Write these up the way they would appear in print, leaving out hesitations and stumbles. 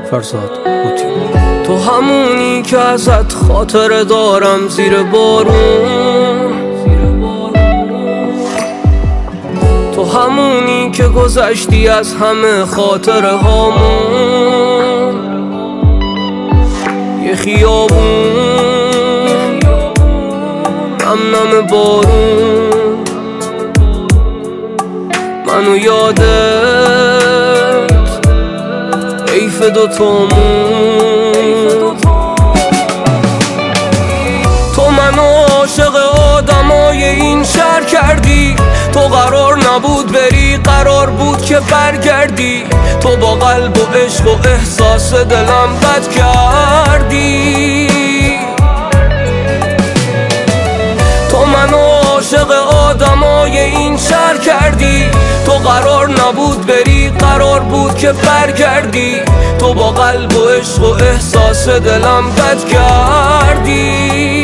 فرزاد هوتی. تو همونی که ازت خاطر دارم زیر بارون، تو همونی که گذشتی از همه خاطره هامون. یه خیابون نم بارون، منو یادت حیف دوتامون. تو منو عاشق آدمای این شهر کردی، تو قرار نبود بری، قرار بود که برگردی. تو با قلب و عشق و احساس دلم بد کردی. تو منو عاشق آدمای این شهر کردی، تو قرار نبود بری، قرار بود که برگردی. تو با قلب و عشق و احساس دلم بد کردی.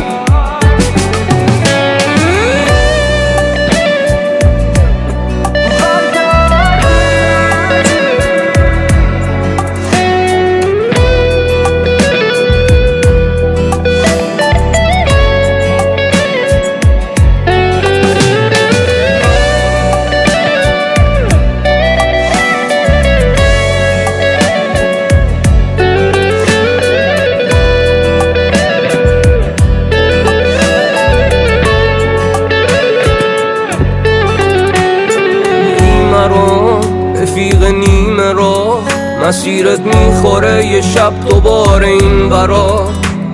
رفیق نیمه راه مسیرت میخوره یه شب دوباره این برا.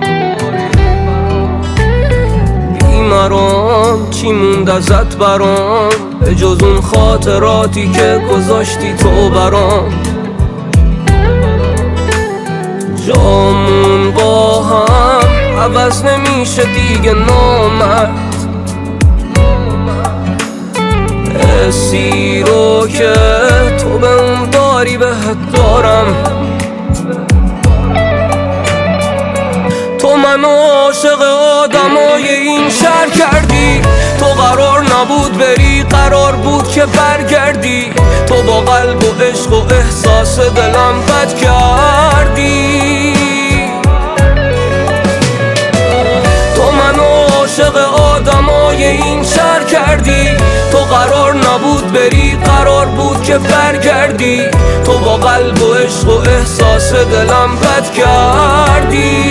بیمرام چی موند ازت برام، به جز اون خاطراتی که گذاشتی تو برام. جامون با هم عوض نمیشه دیگه نامرد، حسی رو که تو به اون داری بهت دارم. تو منو عاشق آدمای این شهر کردی، تو قرار نبود بری، قرار بود که برگردی. تو با قلب و عشق و احساس دلم بد کردی. تو منو عاشق آدمای این شهر کردی، تو قرار نبود بری، قرار بود که برگردی. تو با قلب و عشق و احساس دلم بد کردی.